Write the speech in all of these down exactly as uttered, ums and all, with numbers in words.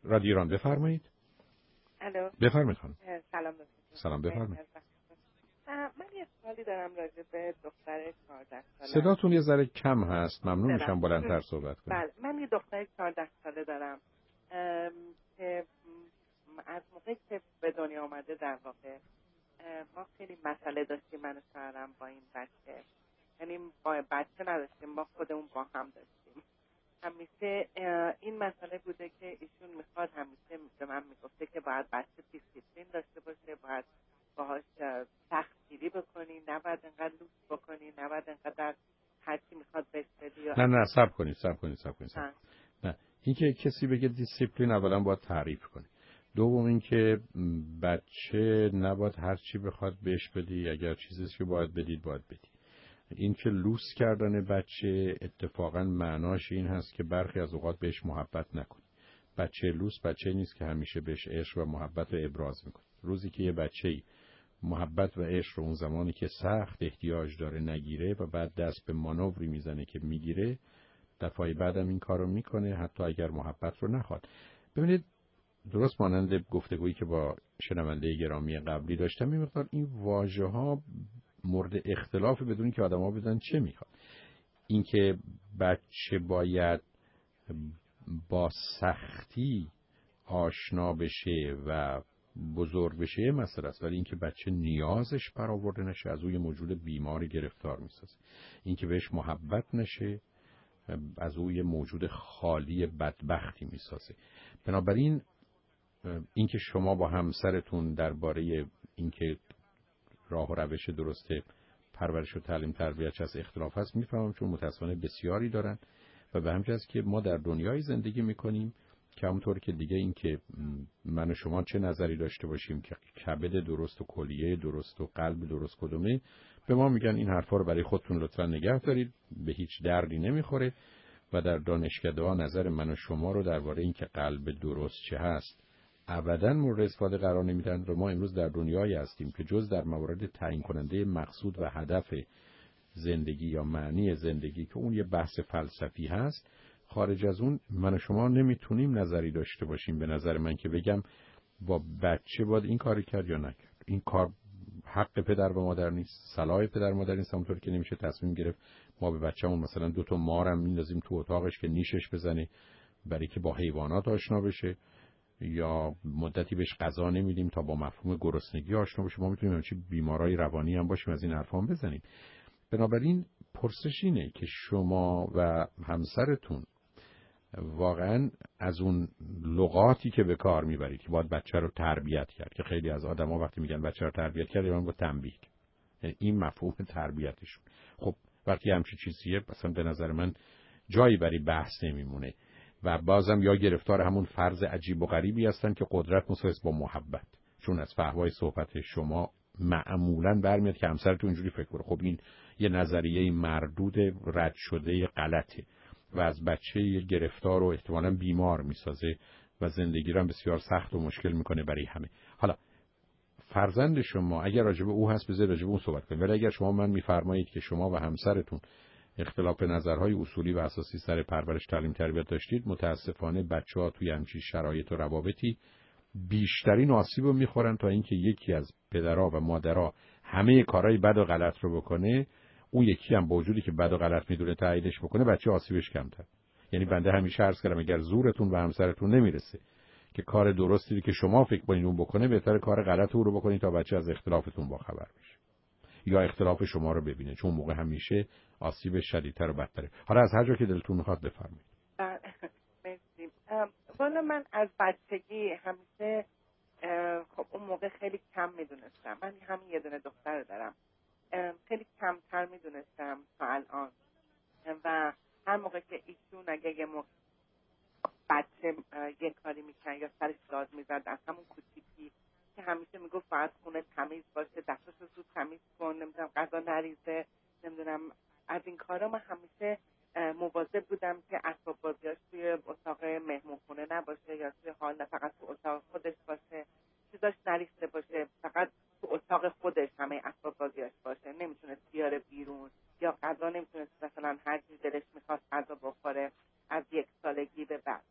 رادیو ایران بفرمایید. الو. بفرمایید خانم. سلام دکتر. سلام بفرمایید. من یه سوالی دارم راجع به دختر چهارده ساله. صداتون یه ذره کم هست. ممنون میشم بلندتر صحبت کنید. بله، من یه دختر چهارده ساله دارم که از موقعی که به دنیا آمده در واقع ما خیلی مسئله داشتیم من و شوهرم با این بچه. یعنی با بچه نداشتیم، ما خودمون با هم داشتیم. همیشه این مسئله بوده که ایشون میخواد، همیشه به من میگفته که باید بچه دیسیپلین داشته باشه، باید باهاش سختگیری بکنی، نباید انقدر لوس بکنی، نباید انقدر هرچی میخواد بهش بدی. نه نه صبر کنید صبر کنید صبر کنید صبر. نه اینکه کسی بگه دیسیپلین اولا باید تعریف کنی. دوم اینکه بچه نباید هر چی بخواد بهش بدی، اگر چیزی که باید بدید باید بدی. این که لوس کردن بچه اتفاقا معناش این هست که برخی از اوقات بهش محبت نکنی. بچه لوس بچه نیست که همیشه بهش عشق و محبت رو ابراز میکنه. روزی که یه بچه‌ای محبت و عشق رو اون زمانی که سخت احتیاج داره نگیره و بعد دست به مانوری میزنه که میگیره، دفعه بعدم این کارو میکنه حتی اگر محبت رو نخواد. ببینید درست مانند گفتگویی که با شنونده گرامی قبلی داشتم، این مقدار این واژه‌ها مورد اختلاف بدون که آدم‌ها بدونن چه میخواد. اینکه بچه باید با سختی آشنا بشه و بزرگ بشه مسئله است، ولی اینکه بچه نیازش برآورده نشه از اون موجود بیماری گرفتار میسازه. اینکه بهش محبت نشه از اون موجود خالی بدبختی میسازه. بنابراین اینکه شما با همسرتون درباره اینکه راه و روش درست پرورش و تعلیم تربیت از اختلاف هست میفهمم، چون متاسفانه بسیاری دارن و به همین جهت که ما در دنیای زندگی میکنیم که همونطور که دیگه این که من و شما چه نظری داشته باشیم که کبد درست و کلیه درست و قلب درست کدومه، به ما میگن این حرفا رو برای خودتون لطفا نگه دارید، به هیچ دردی نمیخوره. و در دانشکده‌ها نظر من و شما رو درباره این که قلب درست چه هست ابداً مورد استفاده قرار نمیدن. و ما امروز در دنیایی هستیم که جز در موارد تعیین کننده مقصود و هدف زندگی یا معنی زندگی که اون یه بحث فلسفی هست، خارج از اون من و شما نمیتونیم نظری داشته باشیم. به نظر من که بگم با بچه باید این کاری کرد یا نکرد، این کار حق پدر و مادر نیست، صلاح پدر و مادر نیست. همونطور که نمیشه تصمیم گرفت ما به بچه‌مون مثلا دو تا مارم میندازیم تو اتاقش که نیشش بزنه برای که با حیوانات آشنا بشه، یا مدتی بهش غذا نمیدیم تا با مفهوم گرسنگی آشنا بشه. ما میتونیم همچین بیمارای روانی هم باشیم از این حرفا هم بزنیم. بنابراین پرسش اینه که شما و همسرتون واقعا از اون لغاتی که به کار میبرید که باید بچه رو تربیت کرد، که خیلی از آدما وقتی میگن بچه رو تربیت کرد یعنی با تنبیه، یعنی این مفهوم تربیتشون. خب وقتی همچین چیزیه مثلا به نظر من جایی برای بحث نمیمونه و بازم یا گرفتار همون فرض عجیب و غریبی هستن که قدرت مساوی با محبت، چون از فحوای صحبت شما معمولاً برمیاد که همسرتون اینجوری فکر کنه. خب این یه نظریه مردود رد شده غلطه و از بچه یه گرفتار و احتمالاً بیمار میسازه و زندگی رو هم بسیار سخت و مشکل میکنه برای همه. حالا فرزند شما اگر راجب او هست بذار راجب اون صحبت کنیم، ولی اگر شما من میفرمایید که شما و همسرتون اختلاف نظرهای اصولی و اساسی سر پرورش تعلیم تربیت داشتید، متاسفانه بچه‌ها توی همچین شرایط و روابطی بیشترین آسیب رو میخورن تا اینکه یکی از پدرها و مادرها همه کارهای بد و غلط رو بکنه، اون یکی هم با وجودی که بد و غلط میدونه تاییدش بکنه، بچه آسیبش کمتر. یعنی بنده همیشه عرض کردم اگر زورتون و همسرتون نمیرسه که کار درستی که شما فکر کنید اون بکنه، بهتره کار غلط او رو بکنید تا بچه از اختلافتون باخبر بشه یا اختلاف شما رو ببینه، چون موقع همیشه آسیب شدیدتر و بدتره. حالا از هر جا که دلتون میخواد بفرمایید. مرسی. والا من از بچگی همیشه خب اون موقع خیلی کم میدونستم، من همین یه دونه دختر دارم، خیلی کمتر میدونستم تا الان و هر موقع که ایشون اگه یه موقع بچه یه کاری میکن یا سرش داد میزد از همون کوچیکی که همیشه میگفت باید خونه تمیز باشه، دستاشو زود تمیز کن، نمیدونم غذا نریزه، نمیدونم از این کارا من همیشه مواظب بودم که اسباب بازیاش توی اتاق مهمونخونه نباشه یا توی حال نه فقط تو اتاق خودش باشه، چیزاش نریخته باشه، فقط تو اتاق خودش همه اسباب بازیاش باشه، نمیتونه بیاره بیرون، یا غذا نمیتونه مثلا هر چیز دلش میخواست غذا بخوره از یک سالگی به بعد.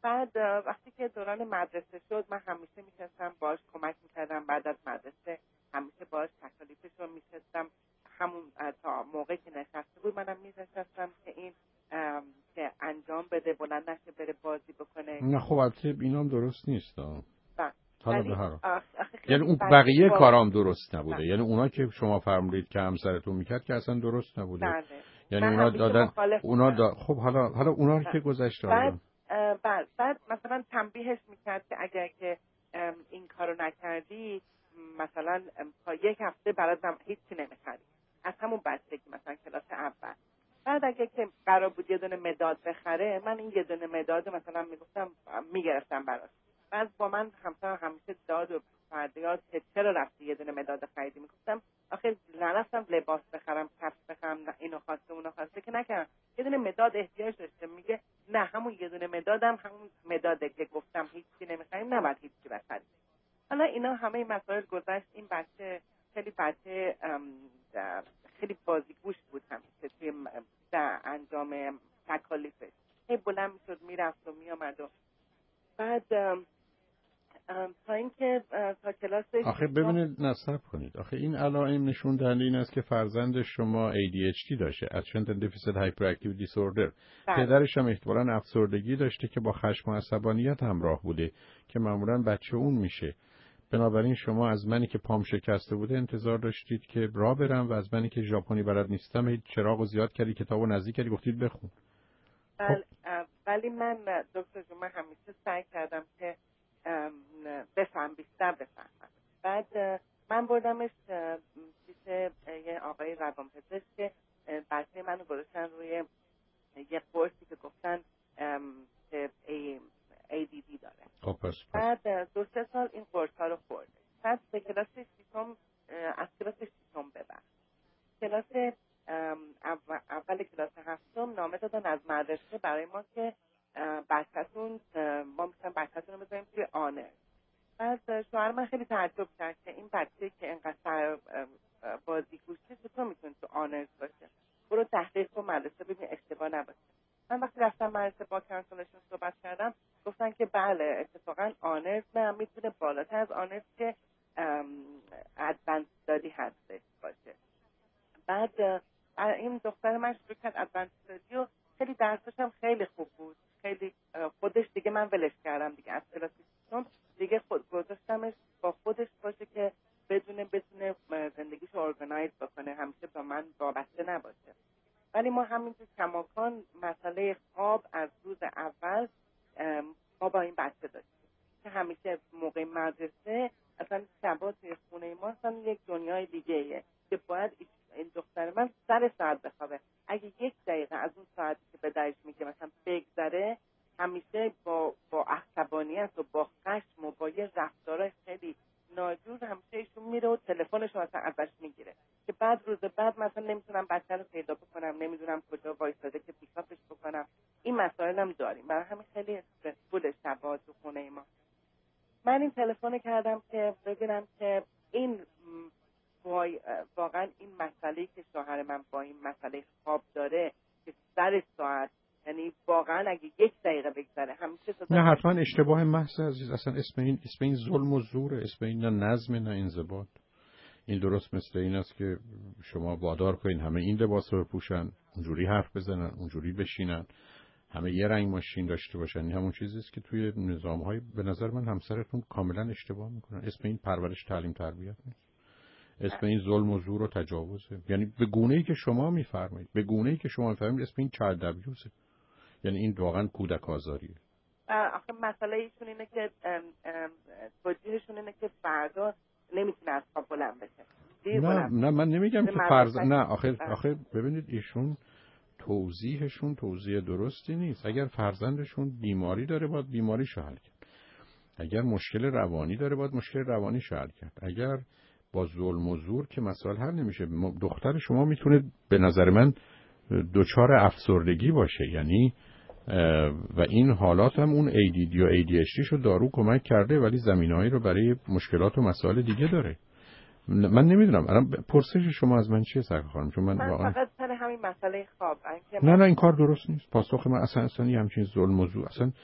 بعد وقتی که دوران مدرسه شد من همیشه میشستم باهاش کمک میکردم. بعد از مدرسه همیشه باهاش تکالیفش رو میشستم. همون تا موقعی که نشسته بود منم میشستم که این که انجام بده، بلند نشه بره بازی بکنه. نه خب البته اینام درست نیست. حالا به هر حال یعنی اون بقیه کارام درست نبوده. بله. یعنی اونا که شما فرمودید که همسرتون میکرد که اصلا درست نبوده. بله. یعنی اونا دادن اونا دا... خب حالا حالا اونا که گذشته بعد بعد بعد مثلا تنبیهش میکرد که اگر که این کارو نکردی مثلا تا یک هفته براتم هیچی نمیخری. از همون بچگی مثلا کلاس اول. بعد اگه که قرار بود یه دونه مداد بخره، من این یه دونه مداد مثلا میگفتم میگرفتم براش. بعد با من همسرم همیشه داد و فریاد که چرا رفتی یه دونه مداد خریدی؟ میگفتم آخه نرفتم لباس بخرم، کفش بخرم، اینو خواسته اونو خواسته که نکردم. یه دونه مداد احتیاج داشته. میگه نه همون یه دونه مدادم همون مداده که گفتم هیچی نمیخریم، نباید هیچی بخریم. حالا اینا همه مسائل گذشت. این بچه خیلی بچه خیلی بازیگوش بود همیشه توی در انجام تکالیفش. هی بلند میشد میرفت و میامد و بعد ام ام تا اینکه تا کلاس آخه ببینید نصب کنید. آخه این علائم نشون دهنده این است که فرزند شما ای دی اچ دی داشته، Attention Deficit Hyperactive Disorder. پدرش هم احتمالاً افسردگی داشته که با خشم و عصبانیت همراه بوده که معمولاً بچه اون میشه. بنابراین شما از منی که پام شکسته بوده انتظار داشتید که راه برم و از منی که ژاپنی بلد نیستم هیچ چراغو زیاد کردی، کتابو نزدیک کردی، گفتید بخون. بله ولی من دکتر جون من همیشه سعی کردم که بفهم بیشتر بفهمم. بعد من بردمش پیش یه آقای روانپزشک که بچه منو گذاشتن روی یه قرصی که گفتن که ای دی دی داره. خب پس بعد دو سه سال این قرص ها رو خورده. بعد به کلاس ششم از کلاس ششم ببر. کلاس اول, اول کلاس هفتم نامه دادن از مدرسه برای ما که بچه‌تون ما می‌خوایم بچه‌تون رو بذاریم توی آنر. بعد شوهر من خیلی تعجب کرد که این بچه‌ای که اینقدر بازیگوشه چطور میتونه تو آنرز باشه. برو تحقیق کن مدرسه ببین اشتباه نباشه. من وقتی رفتم مدرسه با کانسلشون صحبت کردم گفتن که بله اتفاقا آنرز نه میتونه بالاتر از آنرز که ادوانس استادی هستش باشه. بعد این دختر من شروع کرد ادوانس استادی و خیلی درسش هم خیلی خوب بود. خیلی خودش دیگه من ولش کردم دیگه از کلاسیشون دیگه خود گذاشتمش با خودش باشه که بدونه بتونه زندگیشو ارگانایز بکنه، همیشه با من وابسته نباشه. ولی ما همینجور کماکان مسئله خواب از روز اول ما با این بچه داشتیم که همیشه موقع مدرسه اصلا شبا توی خونه ما اصلا یک دنیای دیگه ایه که باید این دختر من سر ساعت بخوابه. اگه یک دقیقه از اون ساعتی که به درش میگه مثلا بگذره همیشه با با عصبانیت و با خشم و با یه رفتار خیلی ناجور همیشه ایشون میره و تلفنش رو مثلا ازش میگیره که بعد روز بعد مثلا نمیتونم بچه رو پیدا بکنم، نمیدونم کجا وایساده که پیکاپش بکنم. این مسائل هم داریم، برای همین خیلی استرسفول شبا تو خونه ما. من این تلفن کردم که ببینم که این واقعا این مسئله که شوهر من با این مسئله خواب داره که سر ساعت، یعنی واقعا اگه یک دقیقه بگذره همیشه نه حتما اشتباه محض عزیز. اصلا اسم این اسم این ظلم و زوره، اسم این نه نظم نه انضباط. این درست مثل این است که شما وادار کنین همه این لباس رو بپوشن، اونجوری حرف بزنن، اونجوری بشینن، همه یه رنگ ماشین داشته باشن. این همون چیزی است که توی نظام‌های به نظر من همسرتون کاملا اشتباه میکنن. اسم این پرورش تعلیم تربیت نیست. اسم این ظلم و زور و تجاوزه. یعنی به گونه‌ای که شما میفرمایید، به گونه‌ای که شما میفرمایید اسم این چایلد ابیوزه. یعنی این واقعا کودک آزاریه. آخه مسئله ایشون اینه که توجیهشون اینه که فردا نمیتونه از خواب بلند بشه. نه نه من نمیگم که فرض نه آخه آخه ببینید ایشون توضیحشون توضیح درستی نیست. اگر فرزندشون بیماری داره باید بیماریشو حل کرد. اگر مشکل روانی داره باید مشکل روانیشو حل کرد. اگر با ظلم و زور که مسائل حل نمیشه. دختر شما میتونه به نظر من دچار افسردگی باشه، یعنی و این حالات هم اون ای دی دی و ای دی اچ دی شو دارو کمک کرده ولی زمینه‌ای رو برای مشکلات و مسائل دیگه داره. من نمیدونم الان پرسش شما از من چیه سرکار خانم؟ چون من, من واقعا فقط سر همین مسئله خواب نه نه این کار درست نیست. پاسخ من اصلا اصلا همچین ظلم و زور اصلا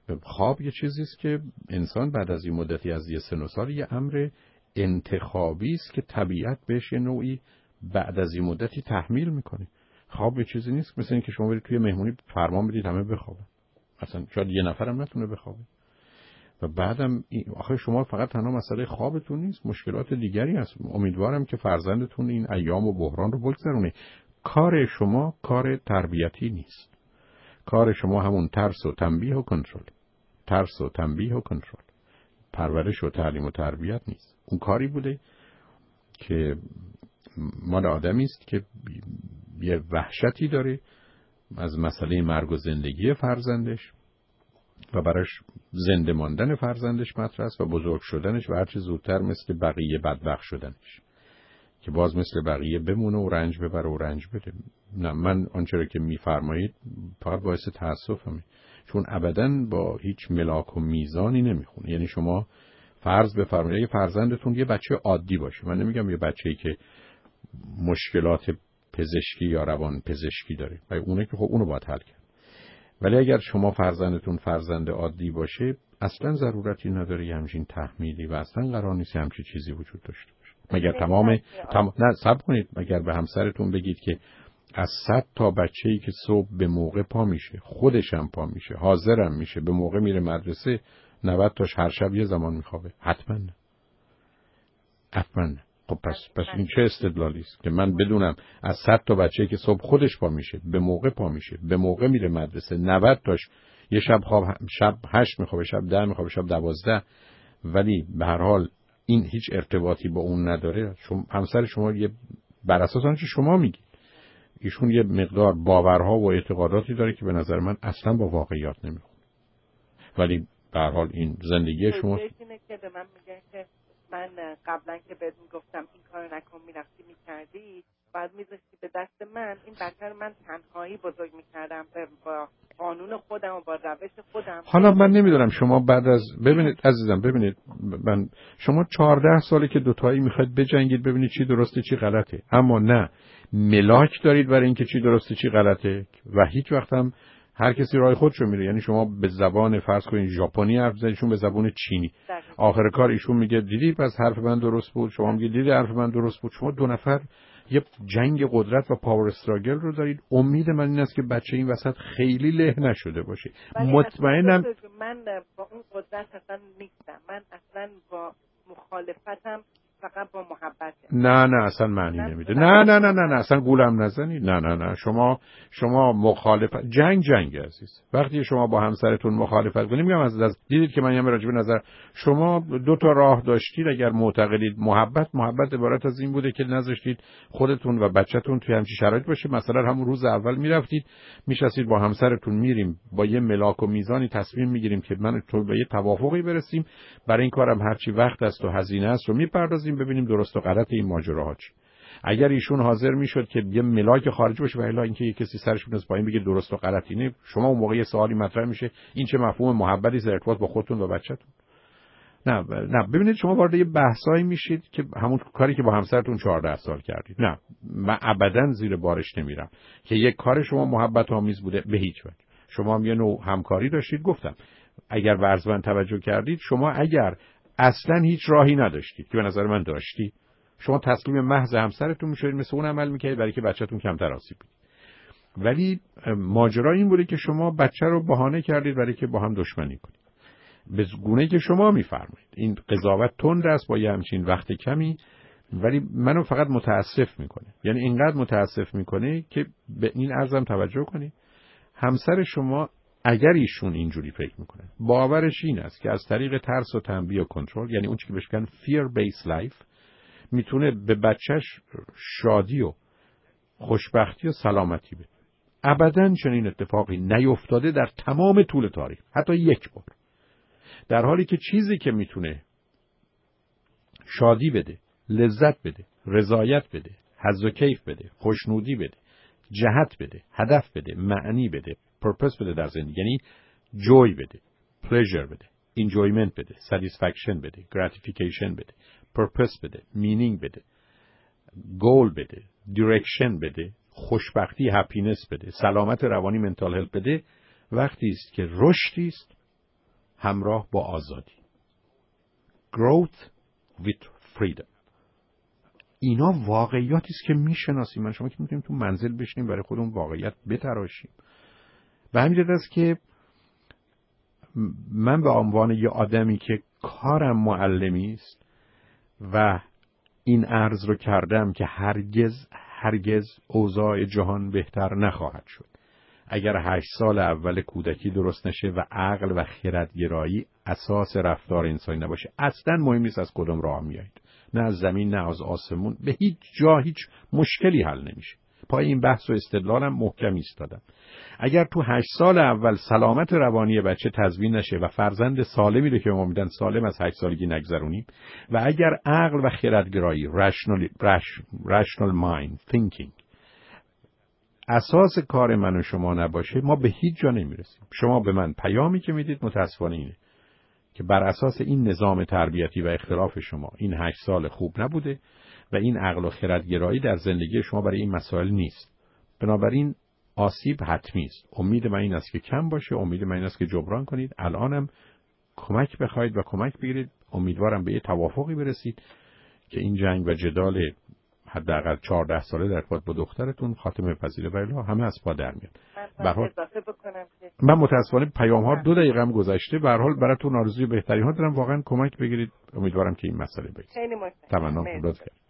خواب یه چیزی است که انسان بعد از این مدتی از یه سن و سال یه امر انتخابی است که طبیعت بهش یه نوعی بعد از این مدتی تحمیل میکنه. خواب یه چیزی نیست مثل اینکه شما برید توی مهمونی فرمان بدید همه بخوابن، اصلا شاید یه نفرم نتونه بخوابه. و بعدم آخه شما فقط تنها مسئله خوابتون نیست، مشکلات دیگری هست. امیدوارم که فرزندتون این ایام و بحران رو بگذرونه. کار شما کار تربیتی نیست. کار شما همون ترس و تنبیه و کنترل، ترس و تنبیه و کنترل، پرورش و تعلیم و تربیت نیست. اون کاری بوده که مال آدمی است که یه وحشتی داره از مسئله مرگ و زندگی فرزندش و براش زنده ماندن فرزندش مطرح است و بزرگ شدنش و هرچی زودتر مثل بقیه بدبخت شدنش که باز مثل بقیه بمونه و رنج ببره و رنج بده. نه، من آنچه را که میفرمایید فقط باعث تأسفمه، چون ابداً با هیچ ملاک و میزانی نمیخونه. یعنی شما فرض بفرمایید یه فرزندتون یه بچه عادی باشه، من نمیگم یه بچه‌ای که مشکلات پزشکی یا روان پزشکی داره و اونه که خب اونو باید حل کرد، ولی اگر شما فرزندتون فرزند عادی باشه اصلا ضرورتی نداره یه همچین تحمیلی و اصلا قرار نیست همچین چیزی وجود داشته باشه. مگر تمام تم... نه صبر کنید، مگر به همسرتون بگید که از صد تا بچه‌ای که صبح به موقع پا میشه، خودش هم پا میشه، حاضرم میشه، به موقع میره مدرسه، نود تاش هر شب یه زمان میخوابه؟ حتما نه. حتما نه. خب پس پس این چه استدلالی است که من بدونم از صد تا بچه‌ای که صبح خودش پا میشه، به موقع پا میشه، به موقع میره مدرسه، نود تاش یه شب خواب شب هشت میخوابه، شب ده میخوابه، شب دوازده، ولی به هر حال این هیچ ارتباطی با اون نداره. شما همسر شما یه بر اساس آنچه شما میگید ایشون یه مقدار باورها و اعتقاداتی داره که به نظر من اصلا با واقعیت نمیخونه، ولی به هر حال این زندگی شما اینه که به من میگه که من قبلا که بهت میگفتم این کارو نکن میرفتی میکردی، بعد میذاشتی به دست من، این بچه من تنهایی بزرگ میکردم با قانون خودم و با روش خودم. حالا من نمیدونم شما بعد از ببینید عزیزم، ببینید من شما چهارده ساله که دوتایی میخواید بجنگید ببینید چی درسته چی غلطه، اما نه ملاک دارید برای اینکه چی درسته چی غلطه و هیچ وقت هم هر کسی راه خودشو میره. یعنی شما به زبان فرض کنید ژاپنی حرف زدید، ایشون به زبان چینی، آخر کار ایشون میگه دیدی پس حرف من درست بود، شما میگید دیدی حرف من درست بود. شما دو نفر یه جنگ قدرت و پاور استراگل رو دارید. امید من این است که بچه این وسط خیلی له نشده باشه. مطمئنم من با اون قدرت اصلا نیستم، من اصلا با مخالفتم فقط با محبت. نه نه اصلا معنی نمیده. نه نه نه نه نه اصلا گولم نزنید. نه نه نه شما شما مخالفت جنگ جنگ عزیز. وقتی شما با همسرتون مخالفت کنید، میگم از, از دیدید که من یه راجع به نظر شما دو تا راه داشتید. اگر معتقدید محبت محبت عبارت از این بوده که نذاشتید خودتون و بچه‌تون توی همچین شرایط باشه، مثلا همون روز اول میرفتید میشستید با همسرتون میریم با یه ملاک و میزانی تصمیم میگیریم که من تو به یه توافقی برسیم، برای این کارم هرچی وقت است و هزینه است رو میپردازیم، ببینیم درست و غلط این ماجراها چی. اگر ایشون حاضر میشد که یه ملاک خارجی باشه و الا اینکه یه کسی سرش بنز پایین بگه درست و غلط اینه، شما اون موقع یه سوالی مطرح میشه این چه مفهوم محبتی است ارتباط با خودتون و بچه‌تون؟ نه نه ببینید شما وارد یه بحثایی میشید که همون کاری که با همسرتون چهارده سال کردید. نه من ابداً زیر بارش نمیرم که یک کار شما محبت آمیز بوده، به هیچ وجه. شما هم یه نوع همکاری داشتید. گفتم اگر ورزمند توجه کردید، شما اگر اصلا هیچ راهی نداشتید که به نظر من داشتی، شما تسلیم محض همسرتون میشدید، مثل اون عمل میکردید برای که بچه‌تون کمتر آسیب ببینه. ولی ماجرا این بوده که شما بچه رو بهانه کردید برای که با هم دشمنی کنید، به گونه‌ای که شما میفرمایید. این قضاوت تند است با یه همچین وقت کمی، ولی منو فقط متاسف میکنه. یعنی اینقدر متاسف میکنه که به این عرضم توجه کنید. همسر شما اگر ایشون اینجوری فکر میکنه، باورش این است که از طریق ترس و تنبیه و کنترل، یعنی اون چیزی که بهش میگن fear based life، میتونه به بچهش شادی و خوشبختی و سلامتی بده. ابداً چنین اتفاقی نیفتاده در تمام طول تاریخ، حتی یک بار. در حالی که چیزی که میتونه شادی بده، لذت بده، رضایت بده، حظ و کیف بده، خوشنودی بده، جهت بده، هدف بده، معنی بده، پرپس بده در زندگی، یعنی جوی بده، پلژر بده، انجویمنت بده، ساتیسفکشن بده، گراتیفیکیشن بده، پرپس بده، مینینگ بده، گول بده، دیرکشن بده، خوشبختی، هپینس بده، سلامت روانی، منتال هلت بده، وقتی است که رشدی است همراه با آزادی. growth with freedom. اینا واقعیاتی است که میشناسیم. من شما که میتونیم تو منزل بشینیم برای خودمون واقعیت بتراشیم. به همین جهت است که من به عنوان یه آدمی که کارم معلمی است و این عرض رو کردم که هرگز هرگز اوضاع جهان بهتر نخواهد شد اگر هشت سال اول کودکی درست نشه و عقل و خردگرایی اساس رفتار انسانی نباشه. اصلا مهم نیست از کدوم راه میایید، نه از زمین نه از آسمون، به هیچ جا هیچ مشکلی حل نمیشه. پای این بحث و استدلالم محکم ایستادم. اگر تو هشت سال اول سلامت روانی بچه تضمین نشه و فرزند سالمی رو که ما میدن سالم از هشت سالگی نگذرونیم و اگر عقل و خردگرایی rational, rational mind thinking اساس کار من و شما نباشه، ما به هیچ جا نمیرسیم. شما به من پیامی که میدید متاسفانه اینه که بر اساس این نظام تربیتی و اختلاف شما این هشت سال خوب نبوده و این عقل و خردگرایی در زندگی شما برای این مسائل نیست. بنابراین آسیب حتمی است. امید من این است که کم باشه، امید من این است که جبران کنید. الانم کمک بخواید و کمک بگیرید. امیدوارم به یه توافقی برسید که این جنگ و جدال حداقل چهارده ساله در ارتباط با دخترتون خاتمه پذیره و الا همه از پا در میاد. من اضافه بکنم که من متاسفانه پیام ها دو دقیقه هم گذشته. به هر حال براتون آرزوی بهترین ها دارم. واقعا کمک بگیرید. امیدوارم که این مسئله بگذره. خیلی متشکرم. تمام.